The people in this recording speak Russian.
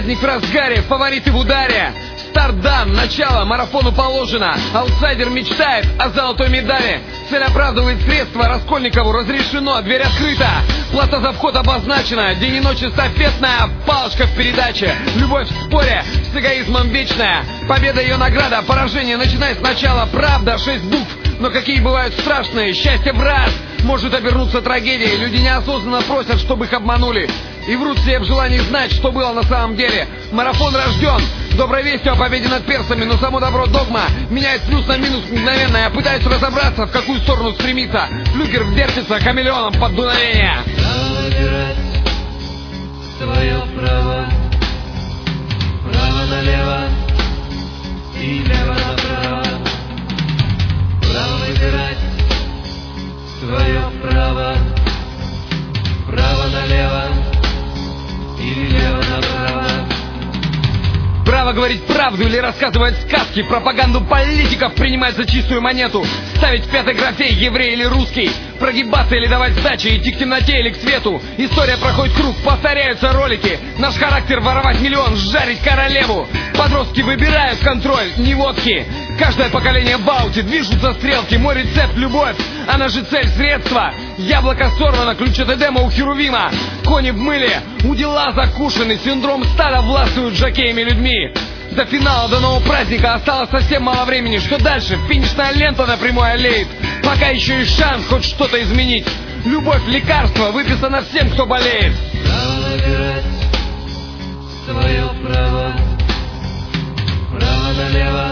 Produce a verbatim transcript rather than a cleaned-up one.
Праздник в разгаре, фавориты в ударе. Старт дан, начало, марафону положено. Аутсайдер мечтает о золотой медали. Цель оправдывает средства, Раскольникову разрешено, дверь открыта. Плата за вход обозначена, день и ночь эстафетная, палочка в передаче. Любовь в споре, с эгоизмом вечная. Победа ее награда, поражение начинай сначала. Правда, шесть букв, но какие бывают страшные. Счастье в раз может обернуться трагедией. Люди неосознанно просят, чтобы их обманули, и врут себе в желании знать, что было на самом деле. Марафон рожден доброй вестью о победе над персами, но само добро догма меняет плюс на минус мгновенно. Я пытаюсь разобраться, в какую сторону стремиться. Флюгер вертится хамелеоном под дуновение. Право выбирать свое право, право налево и лево направо. Право выбирать свое право, право налево или лево направо. Право говорить правду или рассказывать сказки. Пропаганду политиков принимать за чистую монету. Ставить в пятой графе еврей или русский. Прогибаться или давать сдачи, идти к темноте или к свету. История проходит круг, повторяются ролики. Наш характер воровать миллион, жарить королеву. Подростки выбирают контроль, не водки. Каждое поколение в ауте, движутся стрелки. Мой рецепт — любовь, она же цель, средства. Яблоко сорвано, ключ от Эдема у Херувима. Кони в мыле, удила закушены. Синдром стада властвует жокеями людьми. До финала, до нового праздника осталось совсем мало времени. Что дальше? Финишная лента на прямой аллеет. Пока еще есть шанс хоть что-то изменить. Любовь — лекарство, выписано всем, кто болеет. Право выбирать свое право, право налево